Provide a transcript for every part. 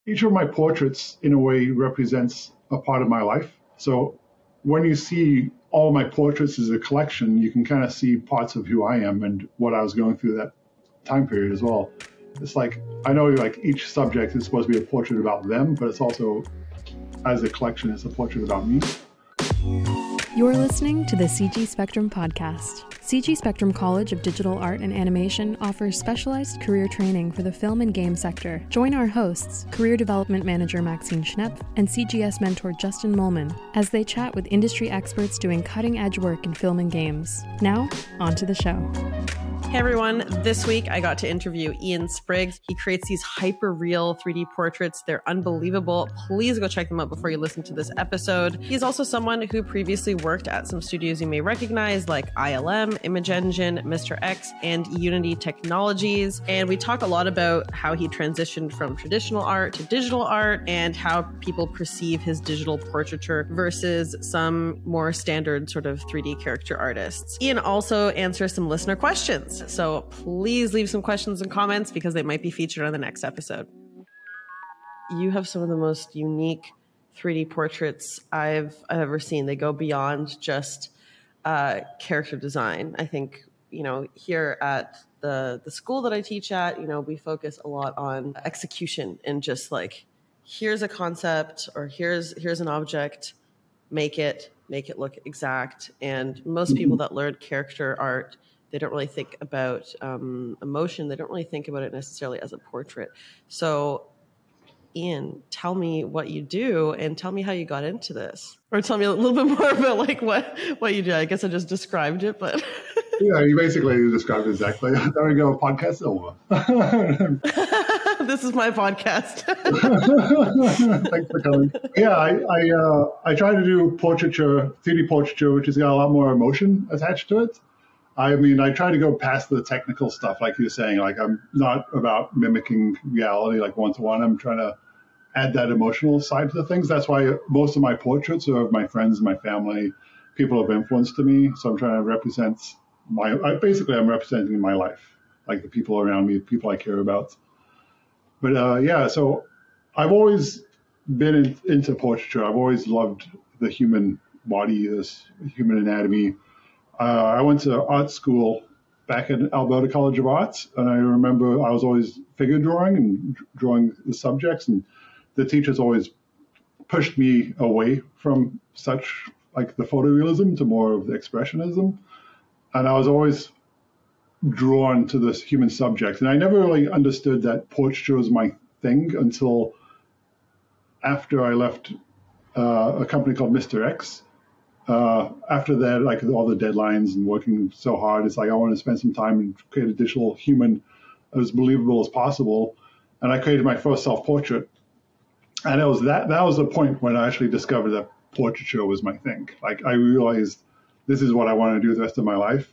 each of my portraits in a way represents a part of my life. So when you see all my portraits as a collection, you can kind of see parts of who I am and what I was going through that time period as well. It's like, I know like each subject is supposed to be a portrait about them, but it's also, as a collection, it's a portrait about me. You're listening to the CG Spectrum podcast. CG Spectrum College of Digital Art and Animation offers specialized career training for the film and game sector. Join our hosts, Career Development Manager Maxine Schnepp and CGS mentor Justin Molman, as they chat with industry experts doing cutting-edge work in film and games. Now, on to the show. Hey everyone, this week I got to interview Ian Spriggs. He creates these hyper-real 3D portraits. They're unbelievable. Please go check them out before you listen to this episode. He's also someone who previously worked at some studios you may recognize like ILM, Image Engine, Mr. X, and Unity Technologies. And we talk a lot about how he transitioned from traditional art to digital art and how people perceive his digital portraiture versus some more standard sort of 3D character artists. Ian also answers some listener questions. So please leave some questions and comments because they might be featured on the next episode. You have some of the most unique 3D portraits I've ever seen. They go beyond just character design. I think, here at the school that I teach at, we focus a lot on execution and just like, here's a concept or here's an object, make it look exact. And most people that learn character art, they don't really think about emotion. They don't really think about it necessarily as a portrait. So, Ian, tell me what you do and tell me how you got into this. Or tell me a little bit more about like what you do. I guess I just described it, but... Yeah, you basically described it exactly. There we go, podcast over. This is my podcast. Thanks for coming. Yeah, I try to do portraiture, 3D portraiture, which has got a lot more emotion attached to it. I mean, I try to go past the technical stuff, like you're saying. Like, I'm not about mimicking reality, like one-to-one. I'm trying to add that emotional side to the things. That's why most of my portraits are of my friends, my family, people of influence to me. So I'm trying to represent I'm representing my life, like the people around me, the people I care about. But so I've always been into portraiture. I've always loved the human body, this human anatomy. I went to art school back at Alberta College of Arts, and I remember I was always figure drawing and drawing the subjects, and the teachers always pushed me away from such like the photorealism to more of the expressionism, and I was always drawn to this human subject, and I never really understood that portraiture was my thing until after I left a company called Mr. X. After that, like all the deadlines and working so hard, it's like I want to spend some time and create a digital human as believable as possible. And I created my first self-portrait. And it was that was the point when I actually discovered that portraiture was my thing. Like I realized this is what I want to do the rest of my life.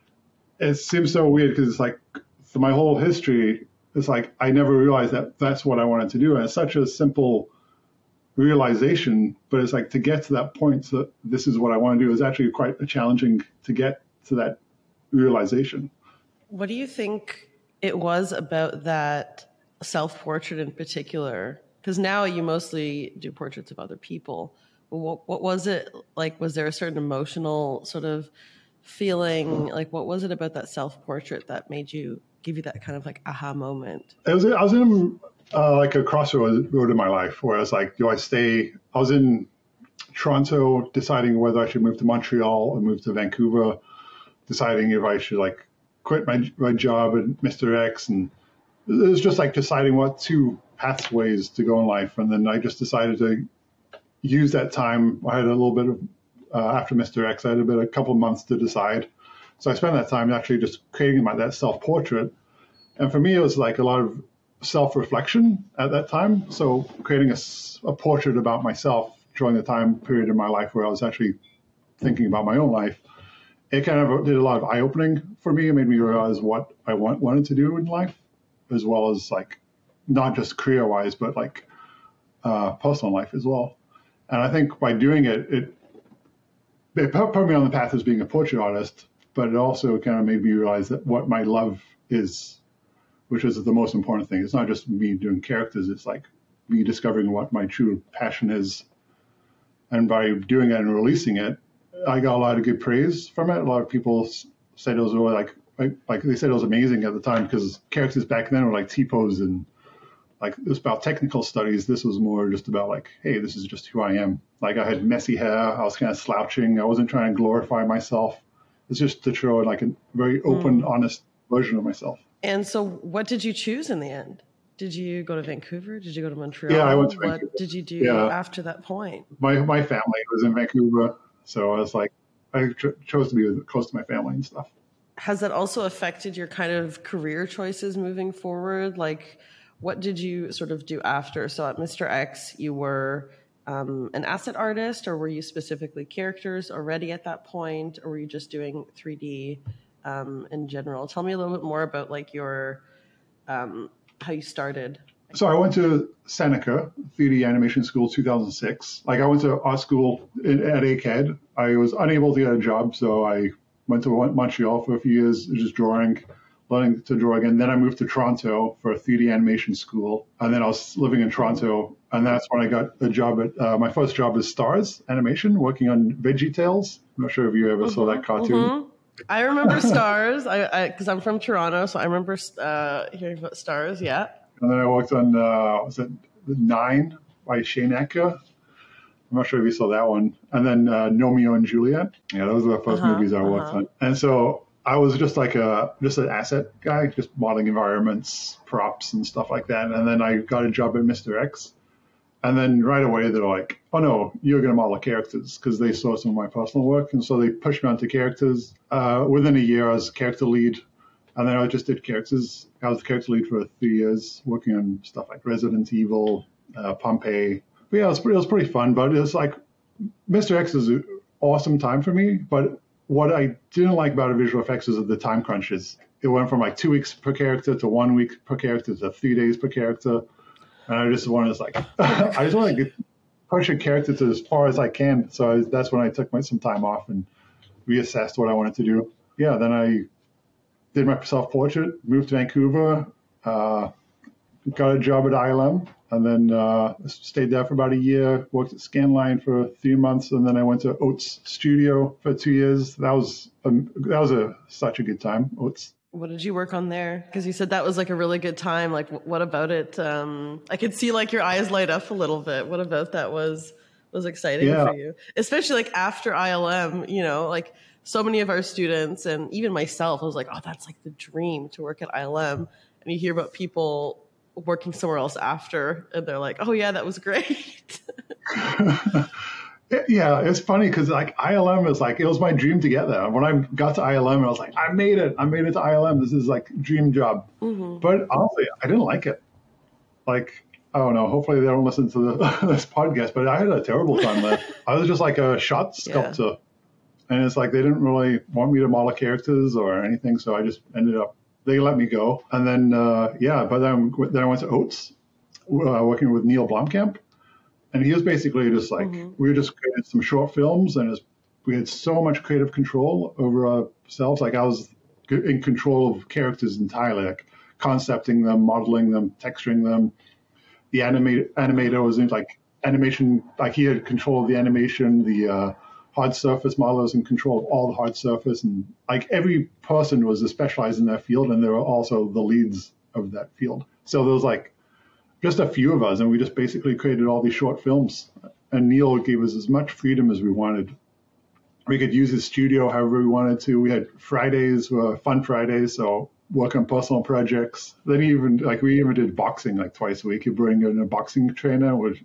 It seems so weird because it's like for my whole history, it's like I never realized that that's what I wanted to do. And it's such a simple realization, but it's like to get to that point that this is what I want to do is actually quite challenging to get to that realization. What do you think it was about that self-portrait in particular? Because now you mostly do portraits of other people. What was it like? Was there a certain emotional sort of feeling? Like, what was it about that self-portrait that made you give you that kind of like aha moment? I was in like a crossroad in my life where I was like, do I stay? I was in Toronto deciding whether I should move to Montreal or move to Vancouver, deciding if I should like quit my job at Mr. X. And it was just like deciding what two pathways to go in life. And then I just decided to use that time. I had a little bit of, after Mr. X, I had a couple of months to decide. So I spent that time actually just creating that self-portrait. And for me, it was like a lot of self-reflection at that time. So creating a portrait about myself during the time period in my life where I was actually thinking about my own life, it kind of did a lot of eye-opening for me. It made me realize what I wanted to do in life, as well as like not just career-wise, but like personal life as well. And I think by doing it put me on the path as being a portrait artist, but it also kind of made me realize that what my love is, which is the most important thing. It's not just me doing characters. It's like me discovering what my true passion is. And by doing it and releasing it, I got a lot of good praise from it. A lot of people said it was really like they said it was amazing at the time, because characters back then were like T-pose and like it was about technical studies. This was more just about like, hey, this is just who I am. Like I had messy hair. I was kind of slouching. I wasn't trying to glorify myself. It's just to show like a very open, honest version of myself. And so what did you choose in the end? Did you go to Vancouver? Did you go to Montreal? Yeah, I went to Vancouver. What did you do after that point? My family was in Vancouver, so I was like, I chose to be close to my family and stuff. Has that also affected your kind of career choices moving forward? Like, what did you sort of do after? So at Mr. X, you were an asset artist, or were you specifically characters already at that point, or were you just doing 3D in general? Tell me a little bit more about like your how you started. So I went to Seneca 3D Animation School 2006. Like I went to art school at ACAD. I was unable to get a job, so I went to Montreal for a few years, just drawing, learning to draw again. Then I moved to Toronto for a 3D animation school, and then I was living in Toronto, and that's when I got a job at my first job is Stars Animation, working on VeggieTales. I'm not sure if you ever saw that cartoon. I remember Stars, because I'm from Toronto, so I remember hearing about Stars. Yeah. And then I worked on was it The Nine by Shane Acker? I'm not sure if you saw that one. And then Romeo and Juliet. Yeah, those were the first movies I worked on. And so I was just like just an asset guy, just modeling environments, props, and stuff like that. And then I got a job at Mr. X. And then right away they're like, oh no, you're going to model characters, because they saw some of my personal work. And so they pushed me onto characters. Within a year, I was character lead. And then I just did characters. I was the character lead for 3 years, working on stuff like Resident Evil, Pompeii. But yeah, it was pretty fun. But it's like, Mr. X is an awesome time for me. But what I didn't like about the visual effects is the time crunches. It went from like 2 weeks per character to 1 week per character to 3 days per character. And I just wanted to like, I just want to push a character to as far as I can. So that's when I took some time off and reassessed what I wanted to do. Yeah, then I did my self-portrait, moved to Vancouver, got a job at ILM, and then stayed there for about a year, worked at Scanline for 3 months, and then I went to Oats Studio for 2 years. That was such a good time, Oats. What did you work on there? Because you said that was like a really good time. Like, what about it? I could see like your eyes light up a little bit. What about that was exciting for you? Especially like after ILM, you know, like so many of our students and even myself, I was like, oh, that's like the dream to work at ILM. And you hear about people working somewhere else after, and they're like, oh yeah, that was great. Yeah, it's funny because like ILM is like, it was my dream to get there. When I got to ILM, I was like, I made it to ILM. This is like dream job. But honestly, I didn't like it. Like, I don't know. Hopefully they don't listen to this podcast, but I had a terrible time there. I was just like a shot sculptor. Yeah. And it's like they didn't really want me to model characters or anything, so I just ended up, they let me go. And then, but then I went to Oats, working with Neil Blomkamp. And he was basically just like, we were just creating some short films, and we had so much creative control over ourselves. Like I was in control of characters entirely, like concepting them, modeling them, texturing them. The animator was in like animation, like he had control of the animation, the hard surface modeler was in control of all the hard surface. And like every person was specialized in their field, and they were also the leads of that field. So there was like just a few of us, and we just basically created all these short films. And Neil gave us as much freedom as we wanted. We could use his studio however we wanted to. We had Fridays were fun Fridays, so work on personal projects. Then we even did boxing like twice a week. You bring in a boxing trainer, we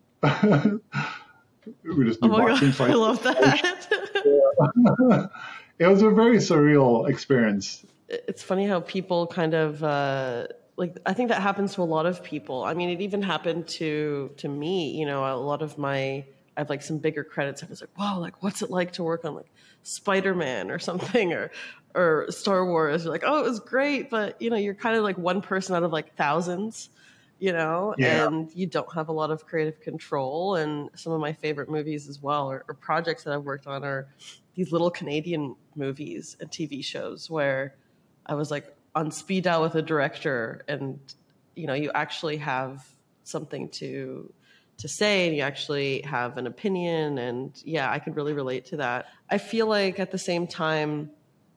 just do boxing. God, I love that. It was a very surreal experience. It's funny how people kind of I think that happens to a lot of people. I mean, it even happened to me. You know, a lot of I have like some bigger credits. I was like, wow, like what's it like to work on like Spider-Man or something or Star Wars? You're like, oh, it was great, but you know, you're kind of like one person out of like thousands, you know, and you don't have a lot of creative control. And some of my favorite movies as well, or projects that I've worked on, are these little Canadian movies and TV shows where I was like on speed dial with a director, and you know, you actually have something to to say, and you actually have an opinion. And yeah, I could really relate to that. I feel like at the same time,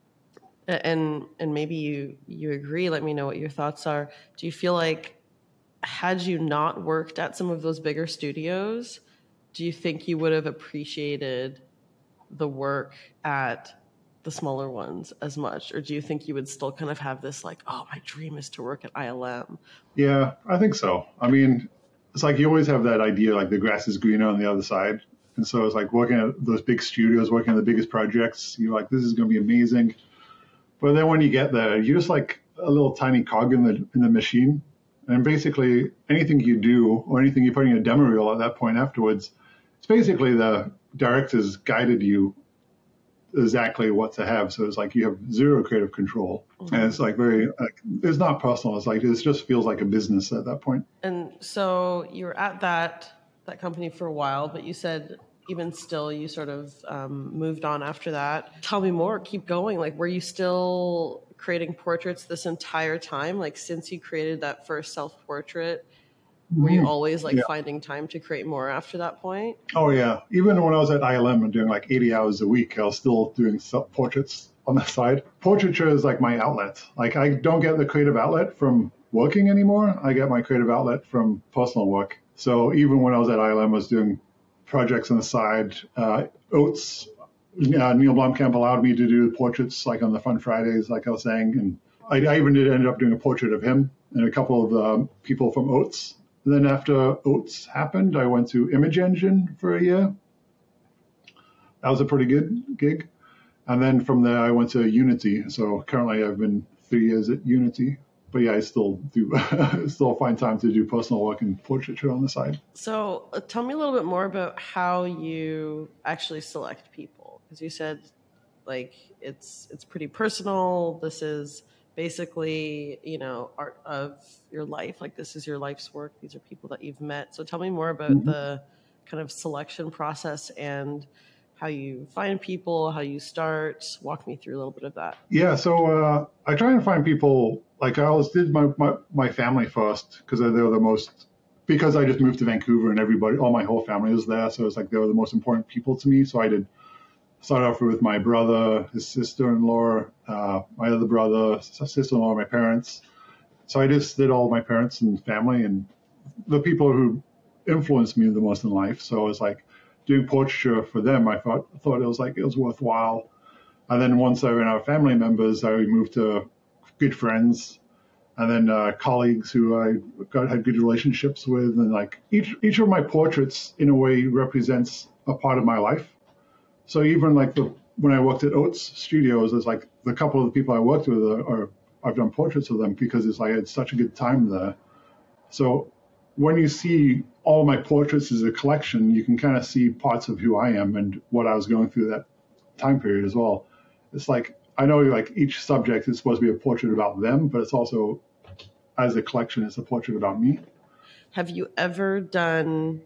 and maybe you agree, let me know what your thoughts are. Do you feel like had you not worked at some of those bigger studios, do you think you would have appreciated the work at the smaller ones as much? Or do you think you would still kind of have this like, oh, my dream is to work at ILM? Yeah, I think so. I mean, it's like you always have that idea, like the grass is greener on the other side. And so it's like working at those big studios, working on the biggest projects, you're like, this is going to be amazing. But then when you get there, you're just like a little tiny cog in the machine. And basically anything you do or anything you put in a demo reel at that point afterwards, it's basically the directors guided you exactly what to have. So it's like you have zero creative control. Mm-hmm. And it's like it's not personal. It's like, it just feels like a business at that point. And so you were at that company for a while, but you said even still you sort of moved on after that. Tell me more, keep going. Like, were you still creating portraits this entire time? Like, since you created that first self-portrait, were you always finding time to create more after that point? Oh yeah. Even when I was at ILM and doing like 80 hours a week, I was still doing portraits on the side. Portraiture is like my outlet. Like, I don't get the creative outlet from working anymore. I get my creative outlet from personal work. So even when I was at ILM, I was doing projects on the side. Oates, Neil Blomkamp allowed me to do portraits like on the Fun Fridays, like I was saying. And I even ended up doing a portrait of him and a couple of people from Oates. And then after Oates happened, I went to Image Engine for a year. That was a pretty good gig. And then from there, I went to Unity. So currently I've been 3 years at Unity. But yeah, I still find time to do personal work and portraiture on the side. So tell me a little bit more about how you actually select people. Because you said like it's pretty personal. This is basically, art of your life. Like, this is your life's work. These are people that you've met. So tell me more about the kind of selection process and how you find people, how you start. Walk me through a little bit of that. Yeah, so I try and find people, like I always did my family first, because they were the most, because I just moved to Vancouver and all my whole family was there. So it's like they were the most important people to me. So I did start off with my brother, his sister-in-law, my other brother, sister-in-law, my parents. So I just did all my parents and family and the people who influenced me the most in life. So it was like doing portraiture for them. I thought it was worthwhile. And then once I ran out of family members, I moved to good friends and then colleagues who I had good relationships with. And like each of my portraits in a way represents a part of my life. So even like when I worked at Oates Studios, there's like the couple of the people I worked with I've done portraits of them because I had such a good time there. So when you see all my portraits as a collection, you can kind of see parts of who I am and what I was going through that time period as well. It's like, I know like each subject is supposed to be a portrait about them, but it's also, as a collection, it's a portrait about me. Have you ever done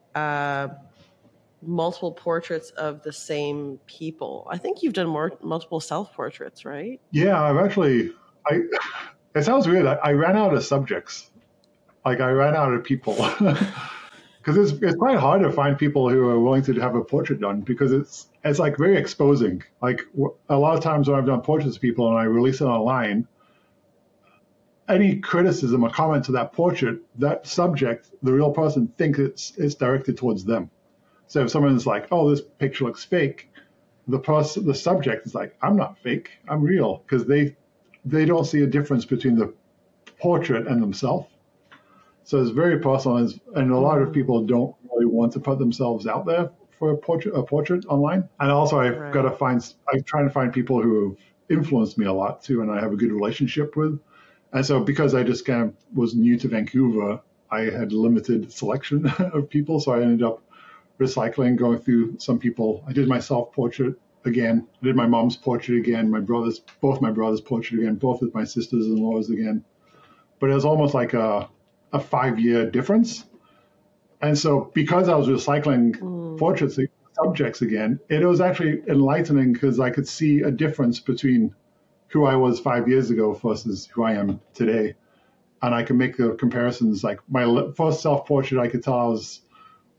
multiple portraits of the same people? I think you've done multiple self-portraits, right? Yeah, I've actually, it sounds weird. I ran out of subjects. Like I ran out of people because it's quite hard to find people who are willing to have a portrait done because it's like very exposing. Like a lot of times when I've done portraits of people and I release it online, any criticism or comment to that portrait, that subject, the real person thinks it's directed towards them. So if someone's like, "Oh, this picture looks fake," the subject is like, "I'm not fake, I'm real," because they don't see a difference between the portrait and themselves. So it's very personal, and a lot of people don't really want to put themselves out there for a portrait online. And also, I'm trying to find people who have influenced me a lot too, and I have a good relationship with. And so, because I just kind of was new to Vancouver, I had limited selection of people. So I ended up recycling, going through some people. I did my self-portrait again. I did my mom's portrait again. Both my brothers' portrait again. Both of my sisters-in-laws again. But it was almost like a 5-year difference. And so because I was recycling portraits, subjects again, it was actually enlightening because I could see a difference between who I was 5 years ago versus who I am today. And I can make the comparisons. Like my first self-portrait, I could tell I was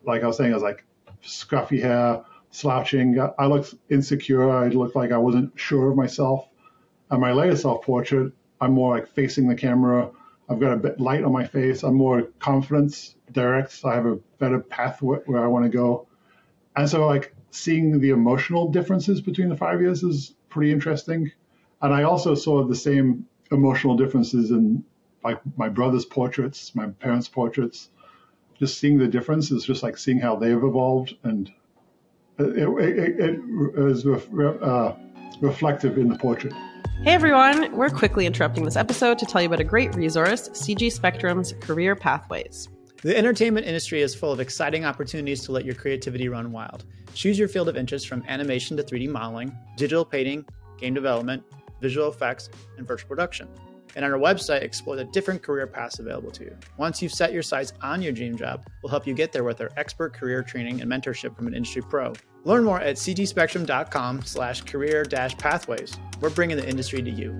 like I was saying, I was like scruffy hair, slouching. I looked insecure. I looked like I wasn't sure of myself. And my latest self-portrait, I'm more like facing the camera. I've got a bit light on my face. I'm more confident, direct. I have a better path where I want to go. And so like seeing the emotional differences between the 5 years is pretty interesting. And I also saw the same emotional differences in like my brother's portraits, my parents' portraits. Just seeing the difference is just like seeing how they've evolved, and it is reflective in the portrait. Hey everyone, we're quickly interrupting this episode to tell you about a great resource, CG Spectrum's Career Pathways. The entertainment industry is full of exciting opportunities to let your creativity run wild. Choose your field of interest from animation to 3D modeling, digital painting, game development, visual effects, and virtual production. And on our website, explore the different career paths available to you. Once you've set your sights on your dream job, we'll help you get there with our expert career training and mentorship from an industry pro. Learn more at cgspectrum.com/career-pathways. We're bringing the industry to you.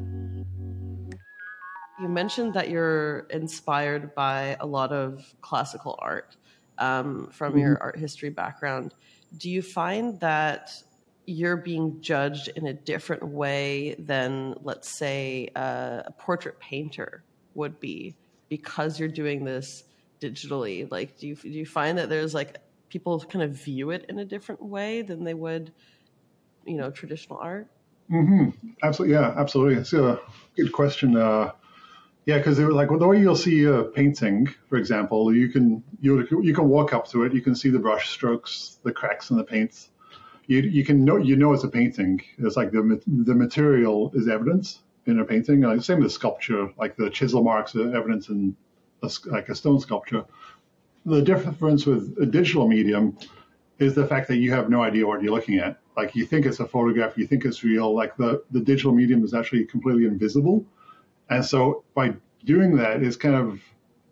You mentioned that you're inspired by a lot of classical art from your art history background. Do you find that you're being judged in a different way than, let's say, a portrait painter would be because you're doing this digitally? Like, do you find that there's like people kind of view it in a different way than they would, traditional art? Absolutely, yeah, absolutely. It's a good question. Because like the way you'll see a painting, for example, you can walk up to it, you can see the brush strokes, the cracks in the paint. You can know it's a painting. It's like the material is evidence in a painting. Same with sculpture, like the chisel marks are evidence in a stone sculpture. The difference with a digital medium is the fact that you have no idea what you're looking at. Like you think it's a photograph, you think it's real. Like the digital medium is actually completely invisible, and so by doing that, it's kind of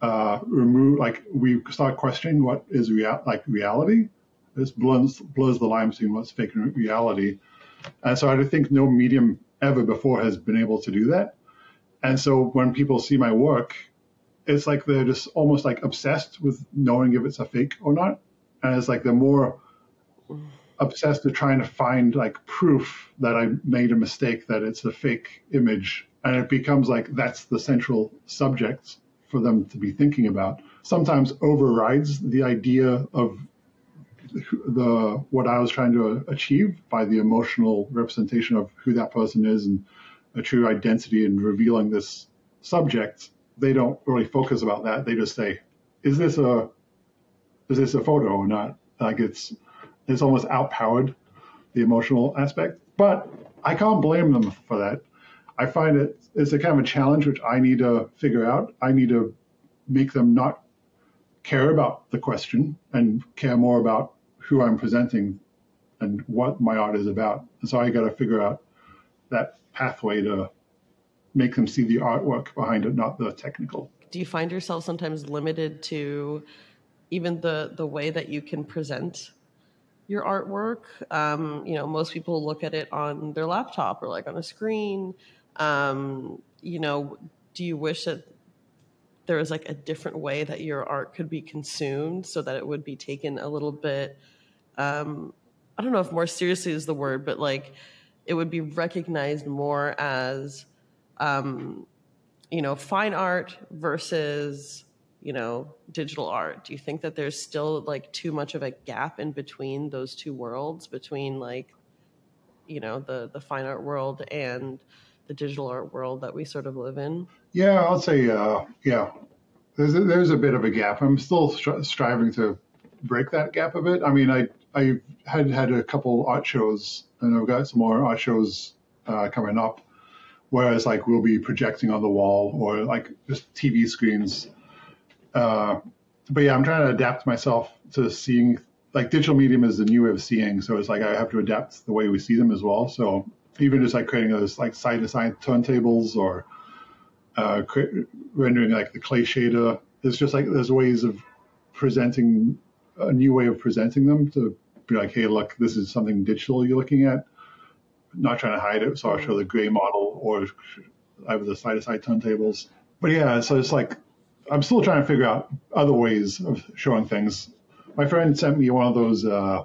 we start questioning what is reality. This blurs the line between what's fake and reality. And so I think no medium ever before has been able to do that. And so when people see my work, it's like they're just almost like obsessed with knowing if it's a fake or not. And it's like they're more obsessed with trying to find like proof that I made a mistake, that it's a fake image. And it becomes like that's the central subject for them to be thinking about. Sometimes overrides the idea of what I was trying to achieve by the emotional representation of who that person is and a true identity and revealing this subject. They don't really focus about that. They just say, is this a photo or not? Like it's almost outpowered the emotional aspect, but I can't blame them for that. I find it's a kind of a challenge which I need to figure out. I need to make them not care about the question and care more about who I'm presenting and what my art is about. And so I got to figure out that pathway to make them see the artwork behind it, not the technical. Do you find yourself sometimes limited to even the way that you can present your artwork? Most people look at it on their laptop or like on a screen. Do you wish that there was like a different way that your art could be consumed so that it would be taken a little bit, I don't know if more seriously is the word, but like it would be recognized more as, fine art versus, digital art? Do you think that there's still like too much of a gap in between those two worlds, between like, the fine art world and the digital art world that we sort of live in? Yeah, I'll say, there's a bit of a gap. I'm still striving to break that gap a bit. I mean, I had a couple art shows, and I've got some more art shows coming up, whereas like we'll be projecting on the wall or like just TV screens. But yeah, I'm trying to adapt myself to seeing, like digital medium is the new way of seeing. So it's like I have to adapt the way we see them as well. So even just like creating those like side-to-side turntables or rendering like the clay shader, it's just like there's ways of presenting, a new way of presenting them to be like, hey, look, this is something digital you're looking at. Not trying to hide it. So I'll show the gray model or either the side-to-side turntables. But yeah, so it's like I'm still trying to figure out other ways of showing things. My friend sent me one of those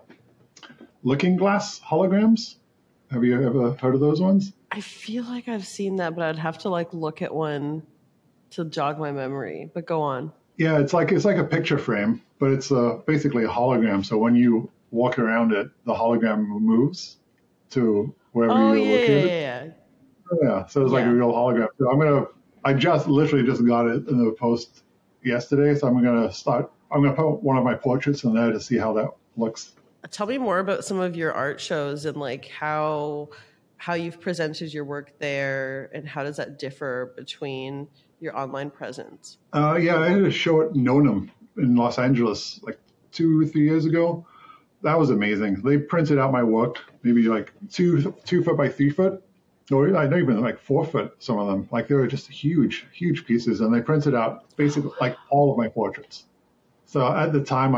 Looking Glass holograms. Have you ever heard of those ones? I feel like I've seen that, but I'd have to like look at one to jog my memory. But go on. Yeah, it's like a picture frame, but it's basically a hologram. So when you walk around it, the hologram moves to wherever you're located. Yeah, so it's like a real hologram. So I just literally just got it in the post yesterday, so I'm gonna put one of my portraits in there to see how that looks. Tell me more about some of your art shows and like how you've presented your work there, and how does that differ between your online presence? Yeah, I had a show at Nonum in Los Angeles like 2 or 3 years ago. That was amazing. They printed out my work, maybe like 2 foot by 3 foot, or not even like 4 foot, some of them. Like they were just huge pieces, and they printed out basically like all of my portraits. So at the time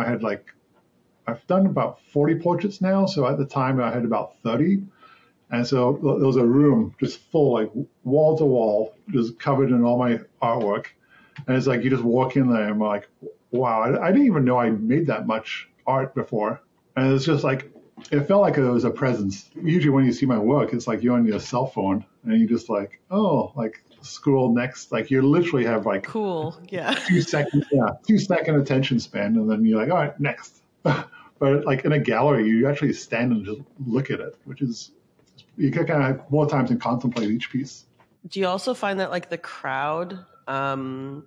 I've done about 40 portraits now. So at the time I had about 30. And so there was a room just full, like wall to wall, just covered in all my artwork. And it's like you just walk in there and I'm like, wow, I didn't even know I made that much art before. And it's just like, it felt like it was a presence. Usually when you see my work, it's like you're on your cell phone and you just like, oh, like scroll next. Like you literally have like cool, yeah, 2 seconds, 2 second attention span, and then you're like, all right, next. But like in a gallery, you actually stand and just look at it, which is, you can kind of have more time to contemplate each piece. Do you also find that like the crowd in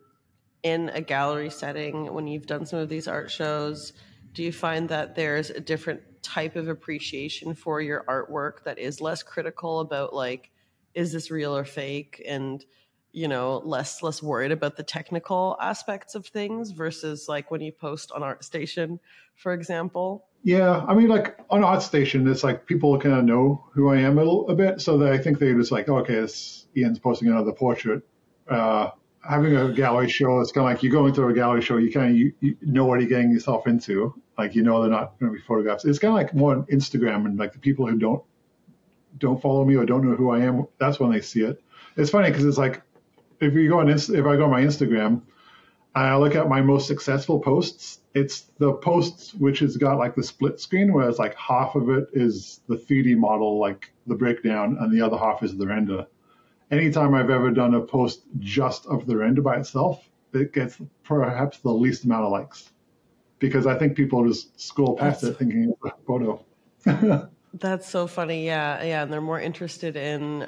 a gallery setting, when you've done some of these art shows, do you find that there's a different type of appreciation for your artwork that is less critical about like, is this real or fake? And, you know, less worried about the technical aspects of things versus like when you post on ArtStation, for example? Yeah, I mean, like on ArtStation, it's like people kind of know who I am a bit, so I think they're just like, oh, okay, Ian's posting another portrait. Having a gallery show, it's kind of like you go into a gallery show, you know what you're getting yourself into. Like, you know they're not going to be photographs. It's kind of like more on Instagram, and like the people who don't follow me or don't know who I am, that's when they see it. It's funny because it's like if I go on my Instagram, and I look at my most successful posts, it's the posts which has got like the split screen, where it's like half of it is the 3D model, like the breakdown, and the other half is the render. Anytime I've ever done a post just of the render by itself, it gets perhaps the least amount of likes, because I think people just scroll past it thinking it's a photo. That's so funny. Yeah. And they're more interested in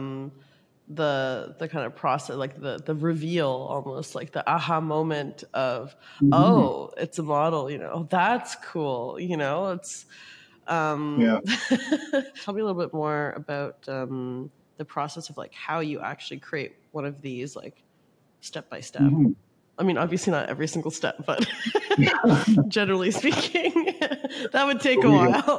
the kind of process, like the reveal, almost like the aha moment of, oh, it's a model, you know, oh, that's cool. You know, it's, Tell me a little bit more about the process of like how you actually create one of these, like step by step. I mean, obviously not every single step, but generally speaking, that would take a while.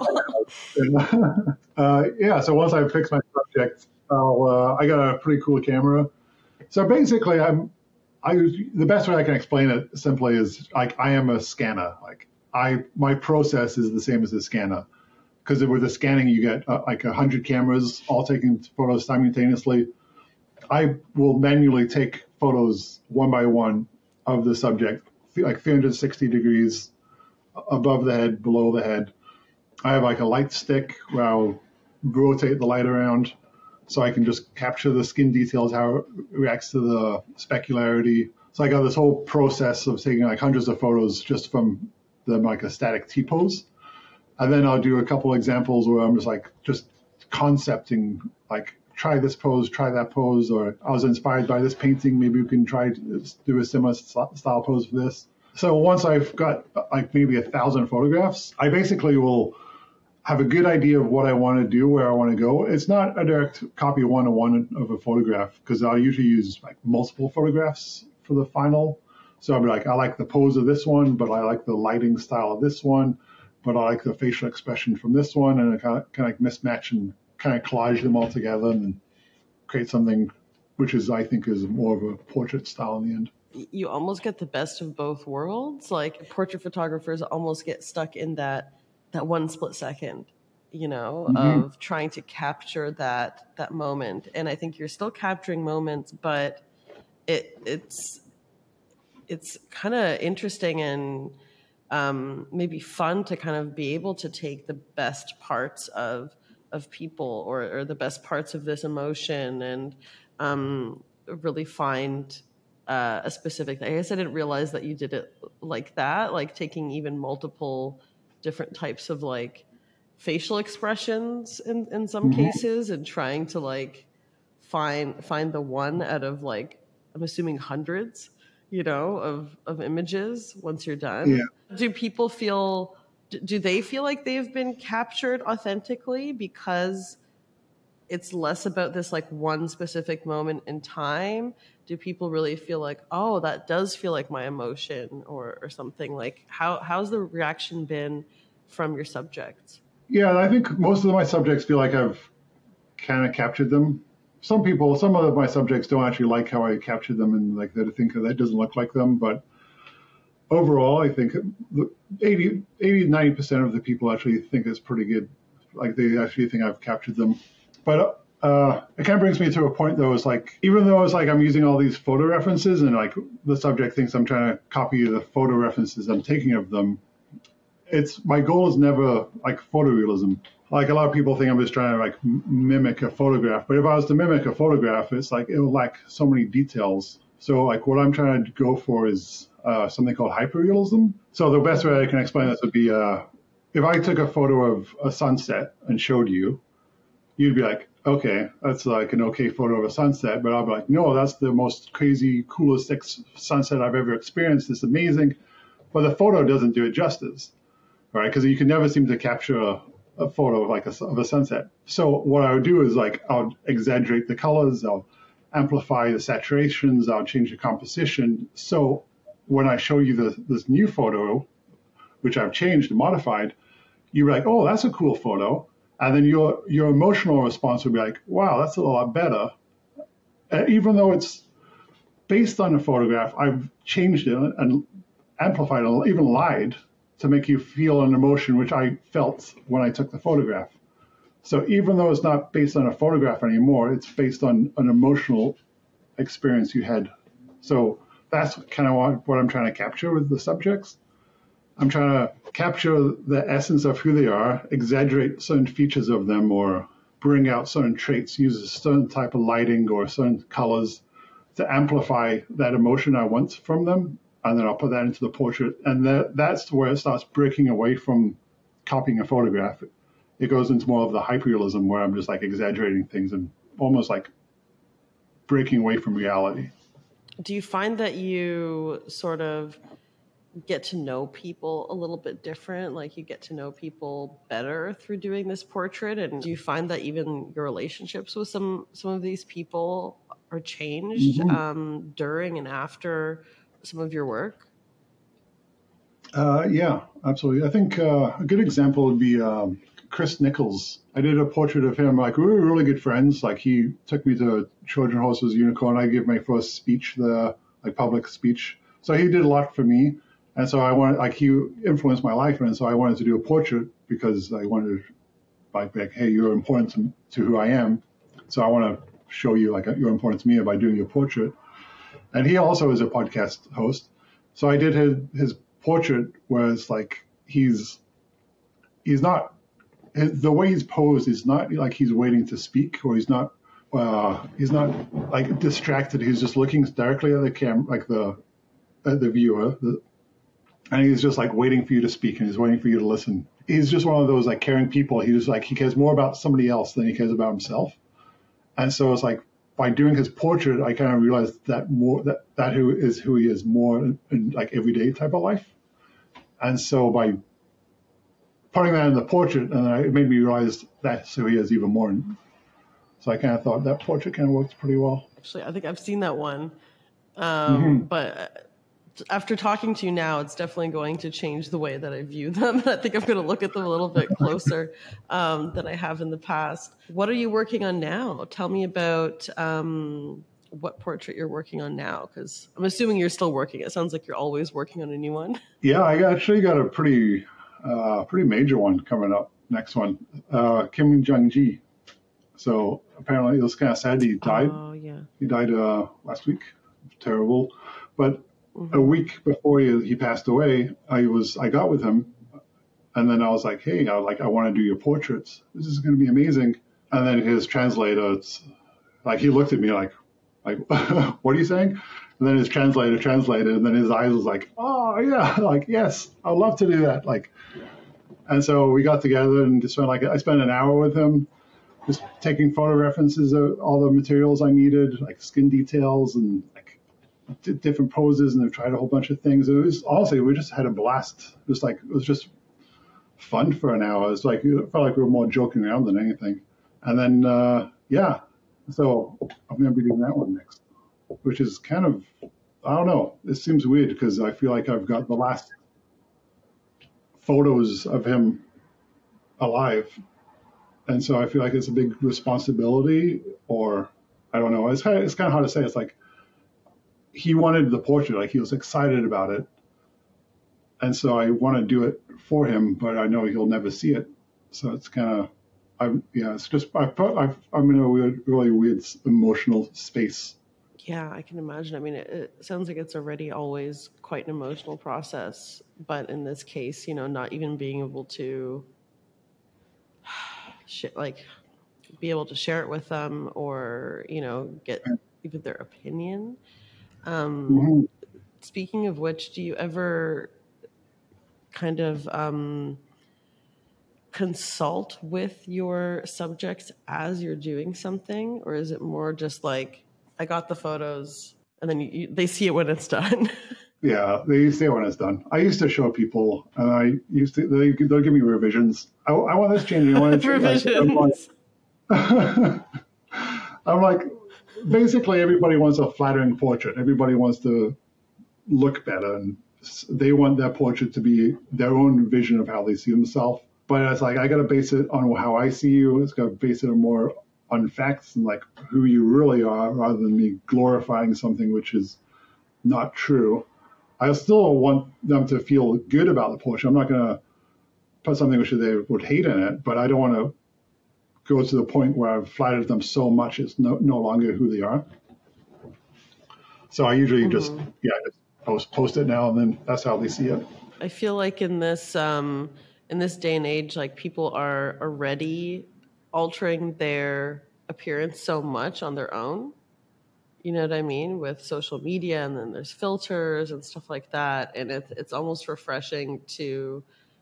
So once I fix my subject, I got a pretty cool camera. So basically, the best way I can explain it simply is like I am a scanner. Like my process is the same as a scanner, because with the scanning you get like 100 cameras all taking photos simultaneously. I will manually take photos one by one of the subject, like 360 degrees above the head, below the head. I have like a light stick where I'll rotate the light around so I can just capture the skin details, how it reacts to the specularity. So I got this whole process of taking like hundreds of photos just from like a static T-pose. And then I'll do a couple examples where I'm just concepting, like try this pose, try that pose, or I was inspired by this painting, maybe we can try to do a similar style pose for this. So once I've got like maybe 1,000 photographs, I basically will have a good idea of what I want to do, where I want to go. It's not a direct copy one-to-one of a photograph, because I'll usually use like multiple photographs for the final. So I'll be like, I like the pose of this one, but I like the lighting style of this one, but I like the facial expression from this one, and I kind of like mismatch and kind of collage them all together and create something which is, I think, is more of a portrait style in the end. You almost get the best of both worlds. Like portrait photographers almost get stuck in that one split second, you know, of trying to capture that moment. And I think you're still capturing moments, but it's kind of interesting and maybe fun to kind of be able to take the best parts of people or the best parts of this emotion and really find a specific thing. I guess I didn't realize that you did it like that, like taking even multiple different types of like facial expressions in some cases and trying to like find the one out of like, I'm assuming hundreds, of images once you're done. Yeah. Do people do they feel like they've been captured authentically because it's less about this like one specific moment in time? Do people really feel like, oh, that does feel like my emotion or something? Like how's the reaction been from your subjects? Yeah, I think most of my subjects feel like I've kind of captured them. Some of my subjects don't actually like how I captured them and like they think that doesn't look like them. But overall, I think 80-90% of the people actually think it's pretty good. Like they actually think I've captured them. But it kind of brings me to a point though, is like, even though it's like I'm using all these photo references and like the subject thinks I'm trying to copy the photo references I'm taking of them, my goal is never like photorealism. Like a lot of people think I'm just trying to like mimic a photograph, but if I was to mimic a photograph, it's like it'll lack so many details. So like what I'm trying to go for is something called hyperrealism. So the best way I can explain this would be if I took a photo of a sunset and showed you, you'd be like, okay, that's like an okay photo of a sunset, but I'll be like, no, that's the most crazy, coolest sunset I've ever experienced. It's amazing, but the photo doesn't do it justice. Right, because you can never seem to capture a photo of like of a sunset. So what I would do is like I'll exaggerate the colors, I'll amplify the saturations, I'll change the composition. So when I show you this new photo, which I've changed and modified, you're like, oh, that's a cool photo, and then your emotional response would be like, wow, that's a lot better. Even though it's based on a photograph, I've changed it and amplified it, even lied to make you feel an emotion which I felt when I took the photograph. So even though it's not based on a photograph anymore, it's based on an emotional experience you had. So that's kind of what I'm trying to capture with the subjects. I'm trying to capture the essence of who they are, exaggerate certain features of them, or bring out certain traits, use a certain type of lighting or certain colors to amplify that emotion I want from them. And then I'll put that into the portrait. And that's where it starts breaking away from copying a photograph. It goes into more of the hyperrealism where I'm just like exaggerating things and almost like breaking away from reality. Do you find that you sort of get to know people a little bit different? Like you get to know people better through doing this portrait? And do you find that even your relationships with some of these people are changed during and after some of your work? Yeah, absolutely. I think a good example would be Chris Nichols. I did a portrait of him. Like we were really good friends. Like he took me to Trojan Horse's Unicorn. I gave my first speech, like public speech. So he did a lot for me. And so I wanted, like he influenced my life. And so I wanted to do a portrait because I wanted to like, hey, you're important to who I am. So I want to show you like you're important to me by doing your portrait. And he also is a podcast host. So I did his portrait where it's like he's not, the way he's posed is not like he's waiting to speak, or he's not like distracted. He's just looking directly at the camera, like the viewer, and he's just like waiting for you to speak and he's waiting for you to listen. He's just one of those like caring people. He cares more about somebody else than he cares about himself. And so it's like, by doing his portrait, I kind of realized that more that who he is more in like everyday type of life. And so by putting that in the portrait, and it made me realize that's who he is even more. So I kind of thought that portrait kind of works pretty well. Actually, I think I've seen that one. But after talking to you now, it's definitely going to change the way that I view them. I think I'm going to look at them a little bit closer than I have in the past. What are you working on now? Tell me about what portrait you're working on now, because I'm assuming you're still working. It sounds like you're always working on a new one. Yeah, I actually got a pretty major one coming up. Next one, Kim Jong-gi. So apparently it was kind of sad he died. Oh, yeah. He died last week. Terrible. But a week before he passed away, I got with him, and then I was like, hey, I want to do your portraits. This is going to be amazing. And then his translator, he looked at me like, what are you saying? And then his translator translated, and then his eyes was like, oh yeah, yes, I'd love to do that. And so we got together and just I spent an hour with him, just taking photo references of all the materials I needed, like skin details and different poses, and I tried a whole bunch of things. It was honestly, we just had a blast. It was just fun for an hour. It felt like we were more joking around than anything. And then so I'm going to be doing that one next, which is kind of, I don't know. It seems weird because I feel like I've got the last photos of him alive, and so I feel like it's a big responsibility, or I don't know. It's kind of hard to say. It's like he wanted the portrait, he was excited about it, and so I want to do it for him, but I know he'll never see it. So it's kind of, I'm in a really weird emotional space. Yeah, I can imagine. I mean, it sounds like it's already always quite an emotional process, but in this case, not even being able to be able to share it with them, or get even their opinion. Speaking of which, do you ever kind of consult with your subjects as you're doing something, or is it more just like, I got the photos and then they see it when it's done? Yeah, they see it when it's done. I used to show people, and they'll give me revisions. I want this changing. I want to change. Revisions. I'm like, basically everybody wants a flattering portrait. Everybody wants to look better, and they want their portrait to be their own vision of how they see themselves. But it's like, I got to base it on how I see you. It's got to base it on facts and who you really are, rather than me glorifying something which is not true. I still want them to feel good about the portrait. I'm not going to put something which they would hate in it, but I don't want to go to the point where I've flattered them so much it's no longer who they are. So I usually just post it now, and then that's how they see it. I feel like in this day and age, people are already altering their appearance so much on their own. You know what I mean? With social media, and then there's filters and stuff like that. And it's almost refreshing to,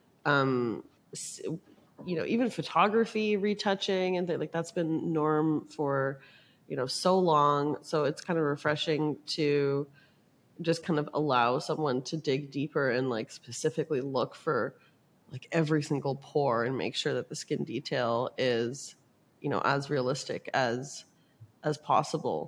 even photography retouching and that's been norm for, so long. So it's kind of refreshing to just kind of allow someone to dig deeper and specifically look for every single pore and make sure that the skin detail is, as realistic as possible.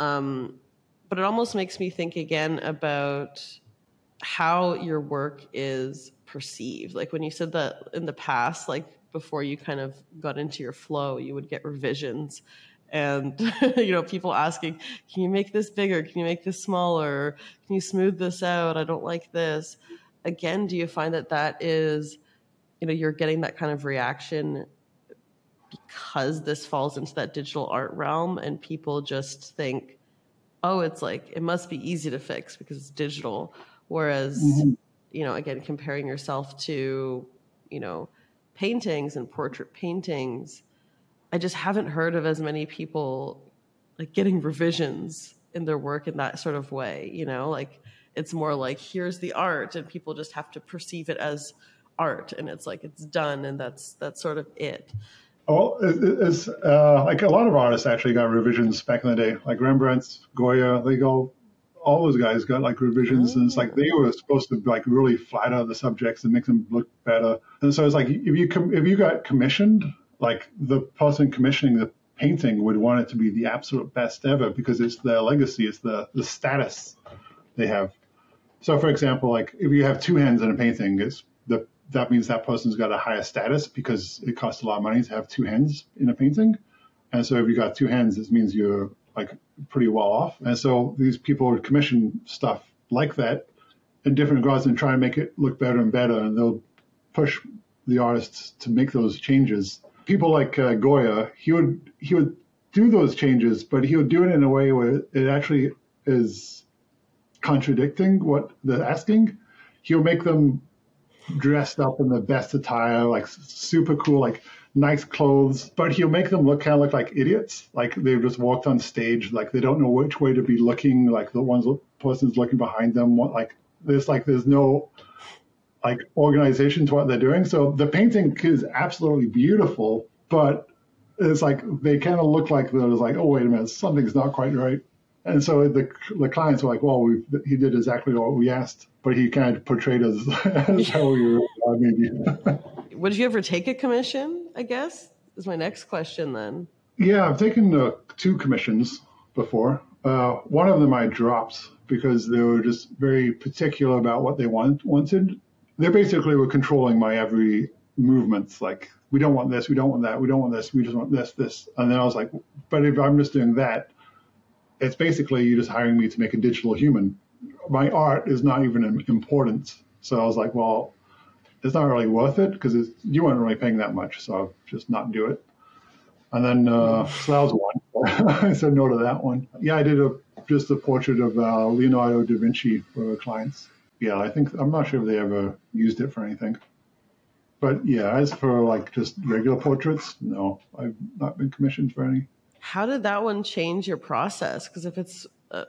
But it almost makes me think again about how your work is perceived. When you said that in the past, before you kind of got into your flow, you would get revisions and, people asking, can you make this bigger? Can you make this smaller? Can you smooth this out? I don't like this. Again, do you find that is, you're getting that kind of reaction because this falls into that digital art realm, and people just think, oh, it's it must be easy to fix because it's digital. Whereas, again, comparing yourself to, paintings and portrait paintings, I just haven't heard of as many people getting revisions in their work in that sort of way. It's more here's the art, and people just have to perceive it as art, and it's it's done, and that's sort of it. Oh, it's a lot of artists actually got revisions back in the day, like Rembrandt, Goya. All those guys got revisions, and it's they were supposed to really flatter the subjects and make them look better. And so it's if you got commissioned, the person commissioning the painting would want it to be the absolute best ever because it's their legacy, it's the status they have. So, for example, if you have two hands in a painting, that means that person's got a higher status because it costs a lot of money to have two hands in a painting. And so if you got two hands, it means you're pretty well off. And so these people would commission stuff like that in different regards and try and make it look better and better. And they'll push the artists to make those changes. People like Goya, he would do those changes, but he would do it in a way where it actually is contradicting what they're asking, he'll make them dressed up in the best attire, like super cool, like nice clothes, but he'll make them look like idiots, like they've just walked on stage, like they don't know which way to be looking, like the person's looking behind them, there's no like organization to what they're doing. So the painting is absolutely beautiful, but it's like they kind of look like they're like, oh wait a minute, something's not quite right. And so the clients were like, well, he did exactly what we asked, but he kind of portrayed us as how we were maybe. Would you ever take a commission, I guess, is my next question then. Yeah, I've taken 2 commissions before. One of them I dropped because they were just very particular about what they wanted. They basically were controlling my every movement, like, we don't want this, we don't want that, we don't want this, we just want this. And then I was like, but if I'm just doing that, it's basically you just hiring me to make a digital human. My art is not even important. So I was like, well, it's not really worth it because you weren't really paying that much. So I'll just not do it. And then, so that was one. I said no to that one. Yeah, I did just a portrait of Leonardo da Vinci for clients. Yeah, I'm not sure if they ever used it for anything. But yeah, as for like just regular portraits, no, I've not been commissioned for any. How did that one change your process? Because if it's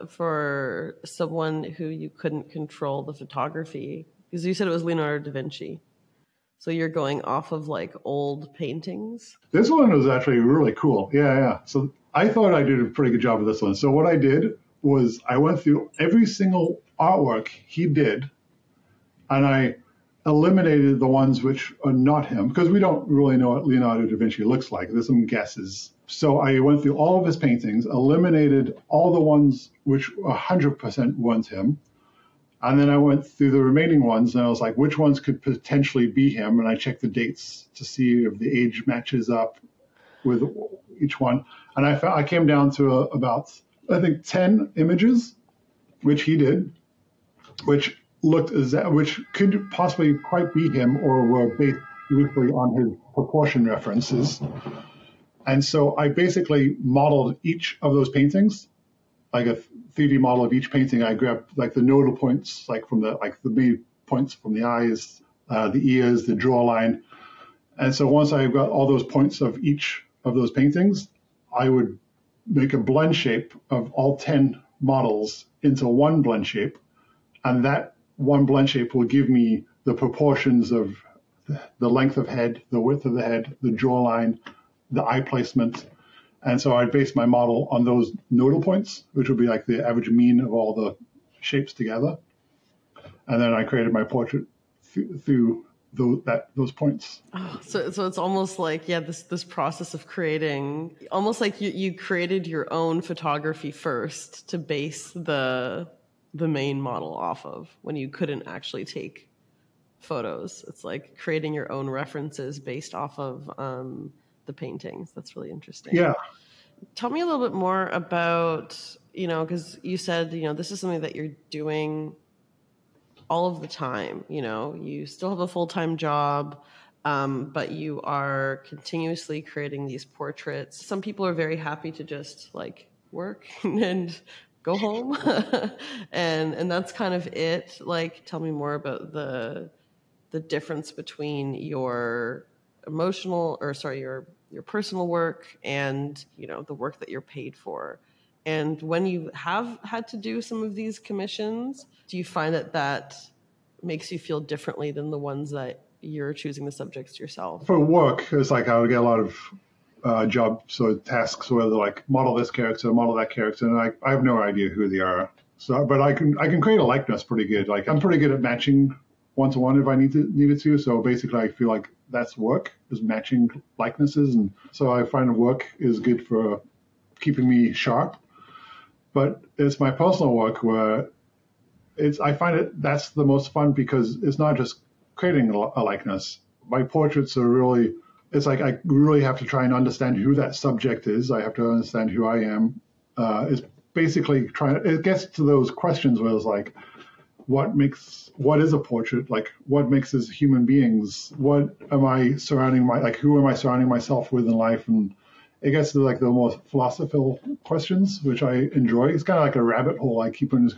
for someone who you couldn't control the photography, because you said it was Leonardo da Vinci. So you're going off of like old paintings? This one was actually really cool. Yeah. So I thought I did a pretty good job with this one. So what I did was I went through every single artwork he did, and I eliminated the ones which are not him, because we don't really know what Leonardo da Vinci looks like. There's some guesses. So I went through all of his paintings, eliminated all the ones which 100% weren't him. And then I went through the remaining ones, and I was like, which ones could potentially be him? And I checked the dates to see if the age matches up with each one. And I came down to about, I think, 10 images, which he did, which could possibly quite be him or were based loosely on his proportion references. And so I basically modeled each of those paintings, like a 3D model of each painting. I grabbed like the nodal points, like from the main points from the eyes, the ears, the jawline. And so once I got all those points of each of those paintings, I would make a blend shape of all 10 models into one blend shape. And that one blend shape will give me the proportions of the length of head, the width of the head, the jawline, the eye placement. And so I based my model on those nodal points, which would be like the average mean of all the shapes together. And then I created my portrait through those points. Oh, so it's almost like, this process of creating, almost like you created your own photography first to base the main model off of when you couldn't actually take photos. It's like creating your own references based off of the paintings. That's really interesting. Yeah. Tell me a little bit more about, because you said, this is something that you're doing all of the time. You still have a full-time job, but you are continuously creating these portraits. Some people are very happy to just like work and go home. and that's kind of it. Like, tell me more about the difference between your your personal work and, the work that you're paid for. And when you have had to do some of these commissions, do you find that makes you feel differently than the ones that you're choosing the subjects yourself? For work, it's like I would get a lot of jobs or tasks where they're like, model this character, model that character, and I have no idea who they are. So, but I can create a likeness pretty good. Like, I'm pretty good at matching one-to-one if I needed to. So basically, I feel like that's work, is matching likenesses. And so I find work is good for keeping me sharp. But it's my personal work where I find that's the most fun, because it's not just creating a likeness. My portraits are really, it's like I really have to try and understand who that subject is. I have to understand who I am. It's basically it gets to those questions where it's like, what is a portrait? Like, what makes us human beings? Who am I surrounding myself with in life? And it gets to like the more philosophical questions, which I enjoy. It's kind of like a rabbit hole. I keep on just going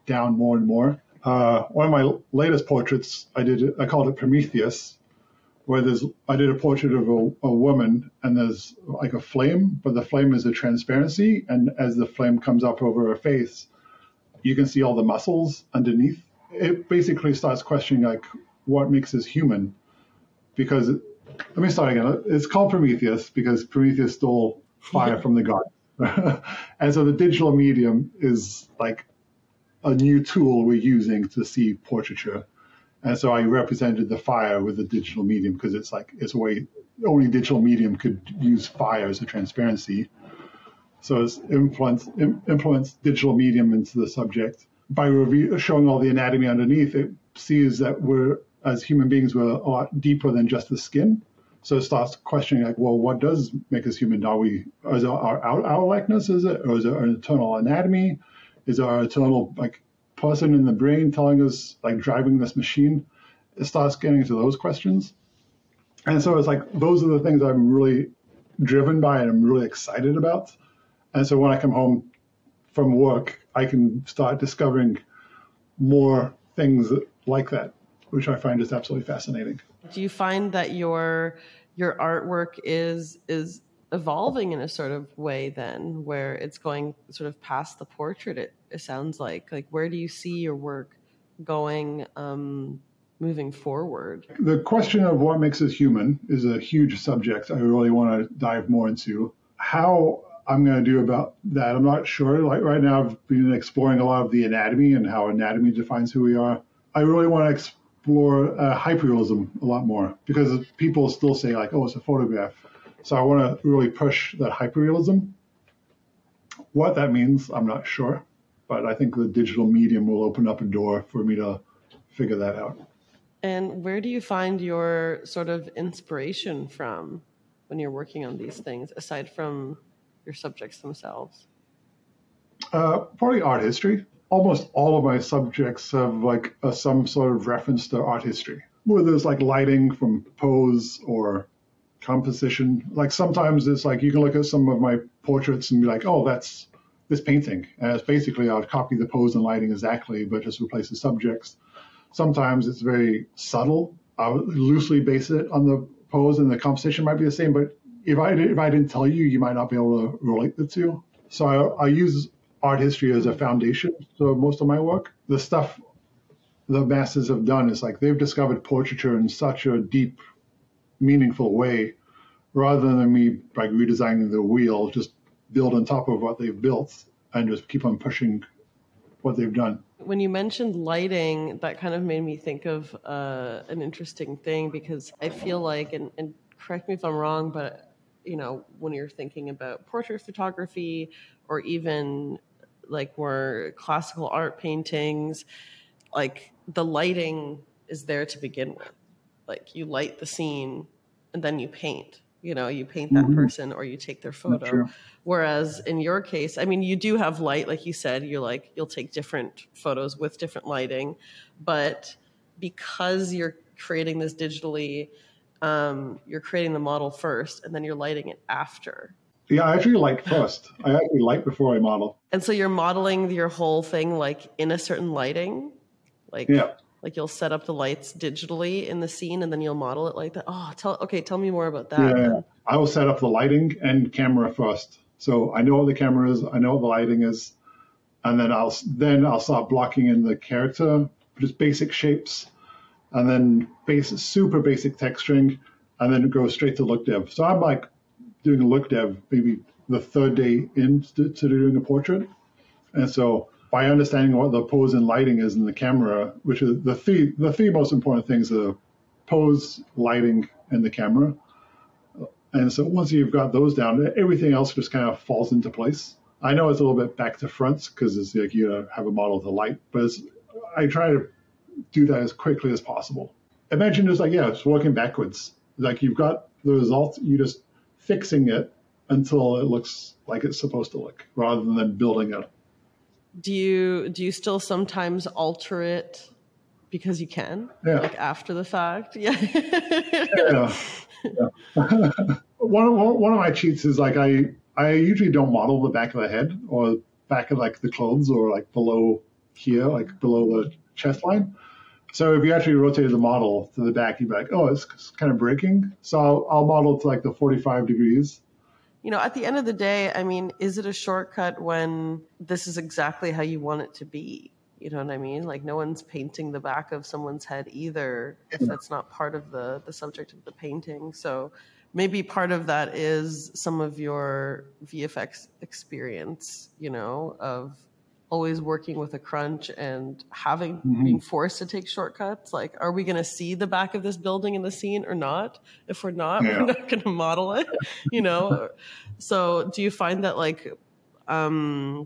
down more and more. One of my latest portraits I called it Prometheus, where I did a portrait of a woman, and there's like a flame, but the flame is a transparency, and as the flame comes up over her face, you can see all the muscles underneath. It basically starts questioning like what makes us human, because let me start again. It's called Prometheus because Prometheus stole fire from the gods. And so the digital medium is like a new tool we're using to see portraiture. And so I represented the fire with the digital medium because it's a way only digital medium could use fire as a transparency. So it's influenced digital medium into the subject. By showing all the anatomy underneath, it sees that as human beings, we're a lot deeper than just the skin. So it starts questioning like, well, what does make us human? Is it our likeness? Is it? Or is it an eternal anatomy? Is it our eternal like person in the brain telling us, like driving this machine? It starts getting into those questions. And so it's like, those are the things I'm really driven by and I'm really excited about. And so when I come home from work, I can start discovering more things like that, which I find is absolutely fascinating. Do you find that your artwork is evolving in a sort of way then, where it's going sort of past the portrait? It sounds like where do you see your work going moving forward? The question of what makes us human is a huge subject I really want to dive more into. How I'm going to do about that, I'm not sure. Like right now, I've been exploring a lot of the anatomy and how anatomy defines who we are. I really want to explore hyperrealism a lot more because people still say like, oh, it's a photograph. So I want to really push that hyperrealism. What that means, I'm not sure, but I think the digital medium will open up a door for me to figure that out. And where do you find your sort of inspiration from when you're working on these things, aside from your subjects themselves? Probably art history. Almost all of my subjects have like some sort of reference to art history, whether it's like lighting from pose or composition. Like sometimes it's like you can look at some of my portraits and be like, oh, that's this painting. And it's basically I'll copy the pose and lighting exactly, but just replace the subjects. Sometimes it's very subtle. I'll loosely base it on the pose and the composition might be the same, but if I didn't tell you, you might not be able to relate the two. So I use art history as a foundation to most of my work. The stuff the masters have done is like they've discovered portraiture in such a deep, meaningful way, rather than me like redesigning the wheel, just build on top of what they've built and just keep on pushing what they've done. When you mentioned lighting, that kind of made me think of an interesting thing, because I feel like, and correct me if I'm wrong, but you know, when you're thinking about portrait photography or even like more classical art paintings, like the lighting is there to begin with. Like you light the scene and then you paint. You know, you paint that person or you take their photo. Whereas in your case, I mean, you do have light, like you said, you'll take different photos with different lighting, but because you're creating this digitally, you're creating the model first and then you're lighting it after. Yeah, I actually light first. I actually light before I model. And so you're modeling your whole thing like in a certain lighting? Like you'll set up the lights digitally in the scene and then you'll model it like that. Oh, tell me more about that. Yeah, then. I will set up the lighting and camera first. So I know what the camera is, I know what the lighting is, and then I'll start blocking in the character, just basic shapes, and then super basic texturing, and then go straight to look dev. So I'm like doing a look dev maybe the third day into doing a portrait, and so by understanding what the pose and lighting is in the camera, which is the three most important things are pose, lighting, and the camera. And so once you've got those down, everything else just kind of falls into place. I know it's a little bit back to front because it's like you have a model to light, but I try to do that as quickly as possible. Imagine it's like, it's working backwards. Like you've got the result, you just fixing it until it looks like it's supposed to look, rather than building it. Do you still sometimes alter it because you can? Yeah. Like after the fact? Yeah. Yeah. One of my cheats is like I usually don't model the back of the head or back of like the clothes or like below here, like below the chest line. So if you actually rotated the model to the back, you'd be like, oh, it's kind of breaking. So I'll model to like the 45 degrees. At the end of the day, I mean, is it a shortcut when this is exactly how you want it to be? You know what I mean? Like, no one's painting the back of someone's head either if that's not part of the subject of the painting. So maybe part of that is some of your VFX experience, of always working with a crunch and being forced to take shortcuts. Like, are we going to see the back of this building in the scene or not? If we're not, we're not going to model it, So do you find that some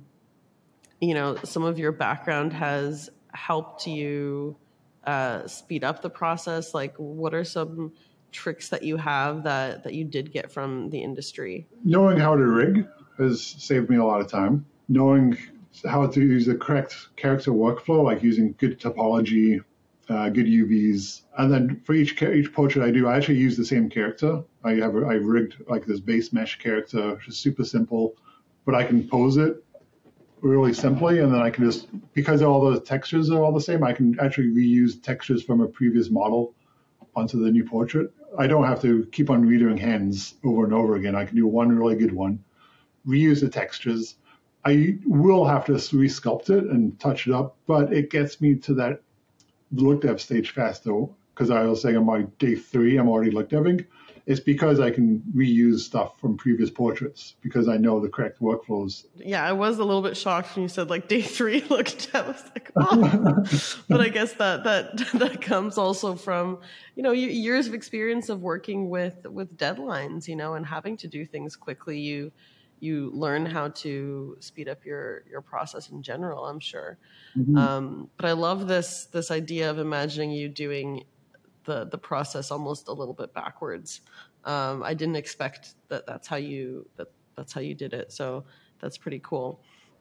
of your background has helped you speed up the process? Like, what are some tricks that you have that you did get from the industry? Knowing how to rig has saved me a lot of time. Knowing how to use the correct character workflow, like using good topology, good UVs. And then for each portrait I do, I actually use the same character. I rigged like this base mesh character, which is super simple, but I can pose it really simply, and then I can just, because all the textures are all the same, I can actually reuse textures from a previous model onto the new portrait. I don't have to keep on redoing hands over and over again. I can do one really good one, reuse the textures. I will have to resculpt it and touch it up, but it gets me to that look dev stage faster, because I was saying on my day 3, I'm already look deving. It's because I can reuse stuff from previous portraits because I know the correct workflows. Yeah, I was a little bit shocked when you said like day 3 look dev. I was like, oh. But I guess that comes also from, years of experience of working with deadlines, and having to do things quickly. You learn how to speed up your process in general, I'm sure. Mm-hmm. But I love this idea of imagining you doing the process almost a little bit backwards. I didn't expect that's how you did it. So that's pretty cool.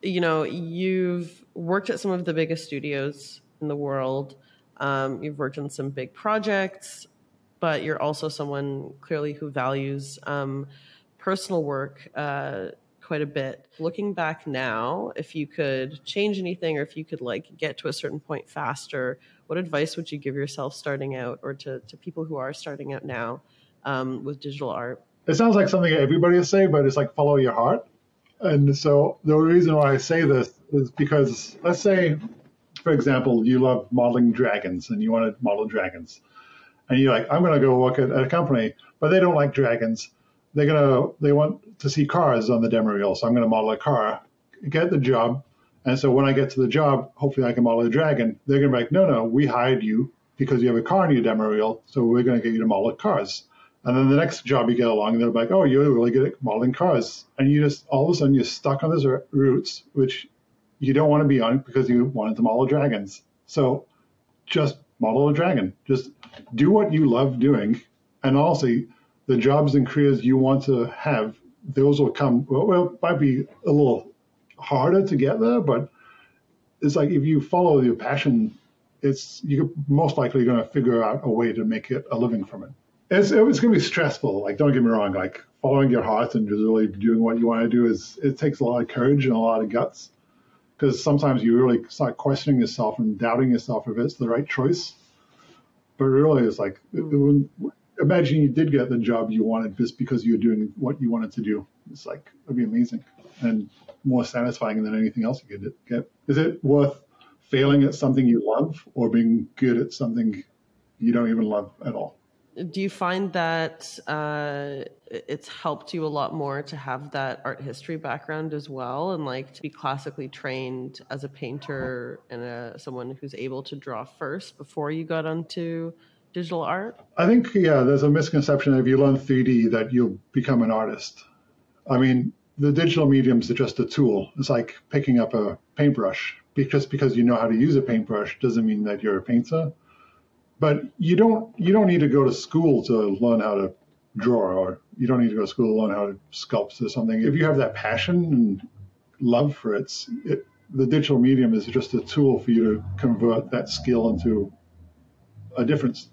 You've worked at some of the biggest studios in the world. You've worked on some big projects, but you're also someone clearly who values personal work quite a bit. Looking back now, if you could change anything or if you could get to a certain point faster, what advice would you give yourself starting out, or to people who are starting out now with digital art? It sounds like something everybody would say, but it's like follow your heart. And so the reason why I say this is because, let's say, for example, you love modeling dragons and you want to model dragons. And you're like, I'm going to go work at a company, but they don't like dragons. They want to see cars on the demo reel, so I'm going to model a car, get the job, and so when I get to the job, hopefully I can model a dragon. They're going to be like, no, we hired you because you have a car in your demo reel, so we're going to get you to model cars. And then the next job you get along, they're like, oh, you're really good at modeling cars, and you just all of a sudden you're stuck on those routes which you don't want to be on because you wanted to model dragons. So just model a dragon. Just do what you love doing, and also the jobs and careers you want to have, those will come. Well, it might be a little harder to get there, but it's like if you follow your passion, you're most likely going to figure out a way to make it a living from it. It's going to be stressful. Like, don't get me wrong. Like, following your heart and just really doing what you want to do it takes a lot of courage and a lot of guts, because sometimes you really start questioning yourself and doubting yourself if it's the right choice. But really, it's like, imagine you did get the job you wanted just because you're doing what you wanted to do. It's like, it'd be amazing and more satisfying than anything else you could get. Is it worth failing at something you love or being good at something you don't even love at all? Do you find that it's helped you a lot more to have that art history background as well, and to be classically trained as a painter and someone who's able to draw first before you got onto digital art? I think, there's a misconception that if you learn 3D that you'll become an artist. I mean, the digital mediums are just a tool. It's like picking up a paintbrush. Just because you know how to use a paintbrush doesn't mean that you're a painter. But you don't need to go to school to learn how to draw, or you don't need to go to school to learn how to sculpt or something. If you have that passion and love for it, the digital medium is just a tool for you to convert that skill into a different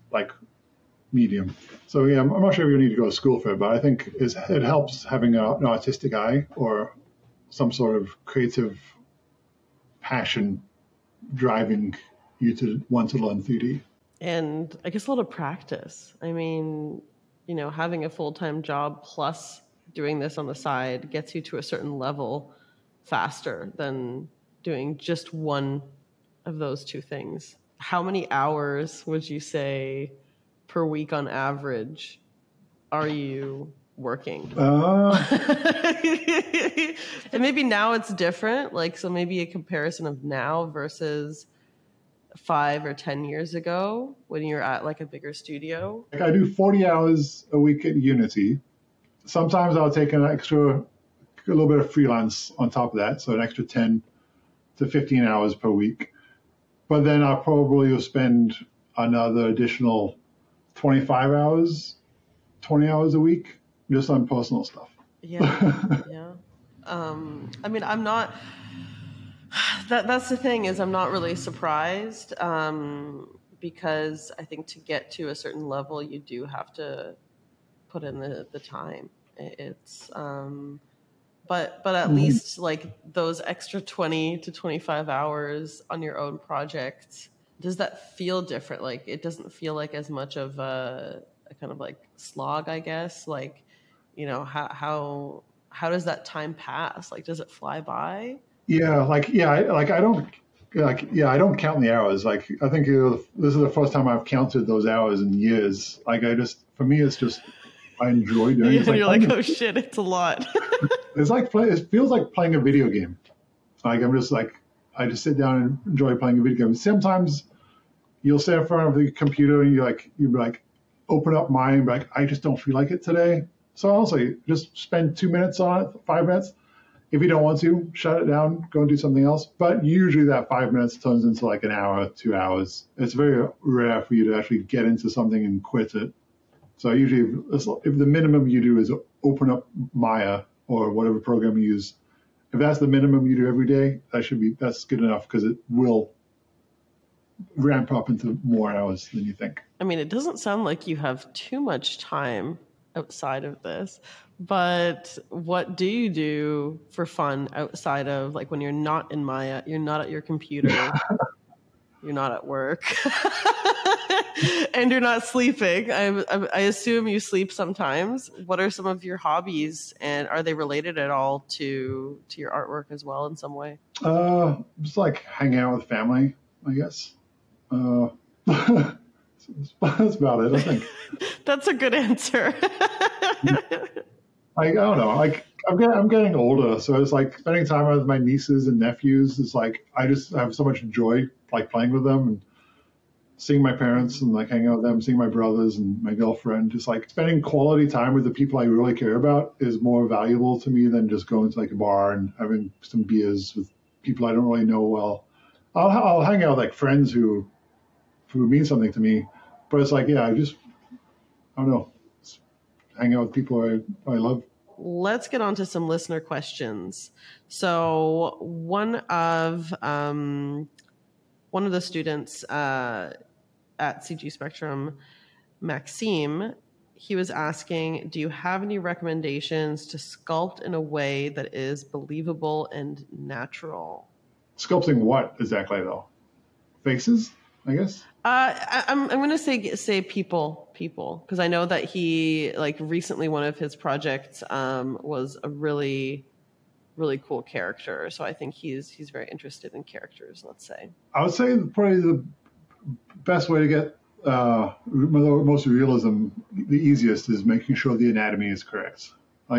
medium. So I'm not sure if you need to go to school for it, but I think it helps having an artistic eye or some sort of creative passion driving you to want to learn 3D. And I guess a lot of practice. I mean, having a full-time job plus doing this on the side gets you to a certain level faster than doing just one of those two things. How many hours would you say per week on average are you working? And maybe now it's different. So maybe a comparison of now versus 5 or 10 years ago when you're at a bigger studio. I do 40 hours a week at Unity. Sometimes I'll take a little bit of freelance on top of that. So an extra 10 to 15 hours per week. But then I'll probably spend another additional 25 hours, 20 hours a week just on personal stuff. Yeah. I mean, I'm not, that's the thing is I'm not really surprised because I think to get to a certain level, you do have to put in the time. It's, but at least those extra 20 to 25 hours on your own project, does that feel different? It doesn't feel like as much of a kind of slog, I guess. How does that time pass? Does it fly by? Yeah, I don't count the hours. I think this is the first time I've counted those hours in years. For me, it's just I enjoy doing it. And you're oh shit, it's a lot. It feels like playing a video game. I just sit down and enjoy playing a video game. Sometimes you'll sit in front of the computer and you open up mine and be I just don't feel like it today. So I'll say, just spend 2 minutes on it, 5 minutes. If you don't want to, shut it down, go and do something else. But usually that 5 minutes turns into an hour, 2 hours. It's very rare for you to actually get into something and quit it. So usually if the minimum you do is open up Maya or whatever program you use, if that's the minimum you do every day, that's good enough because it will ramp up into more hours than you think. I mean, it doesn't sound like you have too much time outside of this, but what do you do for fun outside of when you're not in Maya, you're not at your computer, you're not at work, and you're not sleeping? I assume you sleep sometimes. What are some of your hobbies, and are they related at all to your artwork as well in some way? Just hanging out with family, I guess. That's about it, I think. That's a good answer. I don't know. I'm getting older, so it's spending time with my nieces and nephews. It's I just have so much joy playing with them and seeing my parents and hanging out with them, seeing my brothers and my girlfriend. Just spending quality time with the people I really care about is more valuable to me than just going to a bar and having some beers with people I don't really know well. I'll hang out with friends who mean something to me, but it's I don't know, hang out with people I love. Let's get on to some listener questions. So one of the students at CG Spectrum, Maxime, he was asking, do you have any recommendations to sculpt in a way that is believable and natural? Sculpting what exactly though? Faces, I guess. I'm going to say people, because I know that he recently one of his projects was a really, really cool character. So I think he's very interested in characters. Let's say. I would say probably the best way to get most realism, the easiest, is making sure the anatomy is correct. I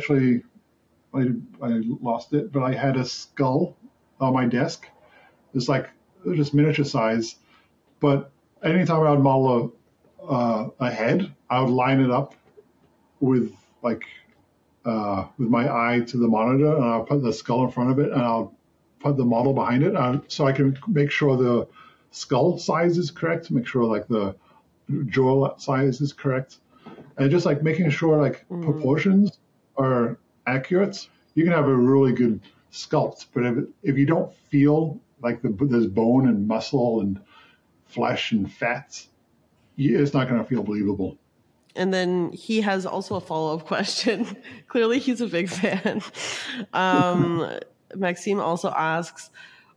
lost it, but I had a skull on my desk. It's just miniature size. But anytime I would model a head, I would line it up with my eye to the monitor, and I'll put the skull in front of it, and I'll put the model behind it, so I can make sure the skull size is correct, make sure the jaw size is correct, and just making sure proportions are accurate. You can have a really good sculpt, but if you don't feel there's bone and muscle and flesh and fat, it's not going to feel believable. And then he has also a follow-up question. Clearly he's a big fan. Maxime also asks,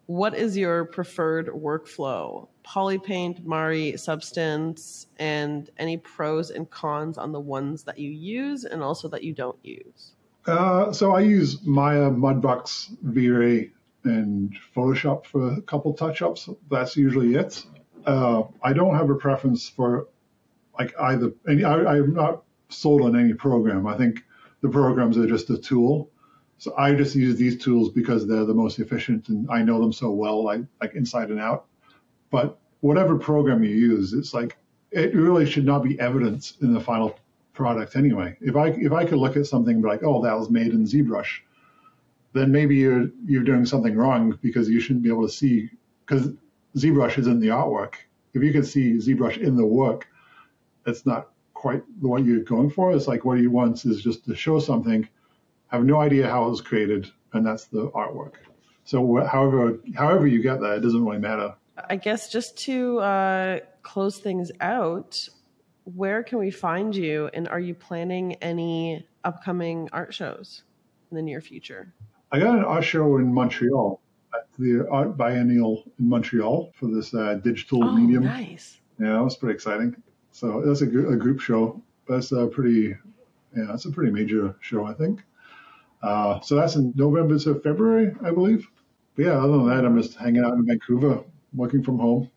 what is your preferred workflow? Polypaint, Mari, Substance, and any pros and cons on the ones that you use and also that you don't use? So I use Maya, Mudbox, V-Ray, and Photoshop for a couple touch-ups. That's usually it. I don't have a preference for like either. I'm not sold on any program. I think the programs are just a tool. So I just use these tools because they're the most efficient and I know them so well, like inside and out. But whatever program you use, it's like it really should not be evidence in the final product anyway. If I could look at something and be like, oh, that was made in ZBrush, then maybe you're doing something wrong because you shouldn't be able to see, because ZBrush is in the artwork. If you can see ZBrush in the work, it's not quite what you're going for. It's like what he wants is just to show something, have no idea how it was created, and that's the artwork. So however you get that, it doesn't really matter. I guess just to close things out, where can we find you, and are you planning any upcoming art shows in the near future? I got an art show in Montreal, at the Art Biennial in Montreal for this digital medium. Nice. Yeah, it was pretty exciting. So that's a group show. That's it's a pretty major show, I think. So that's in November to February, I believe. But yeah, other than that, I'm just hanging out in Vancouver, working from home.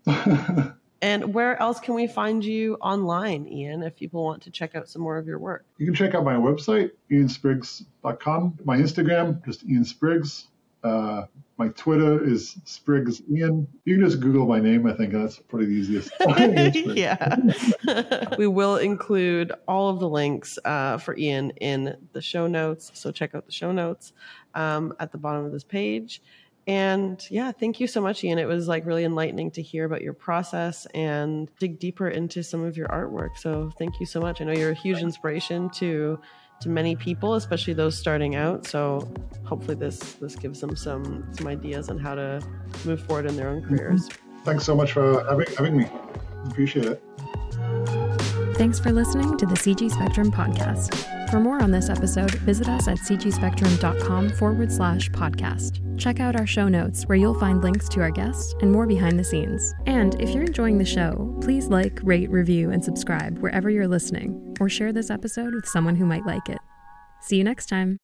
And where else can we find you online, Ian, if people want to check out some more of your work? You can check out my website, ianspriggs.com. My Instagram, just Ian Spriggs. My Twitter is Spriggs Ian. You can just Google my name. I think that's probably the easiest. Yeah. We will include all of the links for Ian in the show notes. So check out the show notes at the bottom of this page. And yeah, thank you so much, Ian. It was like really enlightening to hear about your process and dig deeper into some of your artwork. So thank you so much. I know you're a huge inspiration to many people, especially those starting out. So hopefully this gives them some ideas on how to move forward in their own careers. Thanks so much for having me. Appreciate it. Thanks for listening to the CG Spectrum podcast. For more on this episode, visit us at cgspectrum.com/podcast. Check out our show notes where you'll find links to our guests and more behind the scenes. And if you're enjoying the show, please like, rate, review, and subscribe wherever you're listening, or share this episode with someone who might like it. See you next time.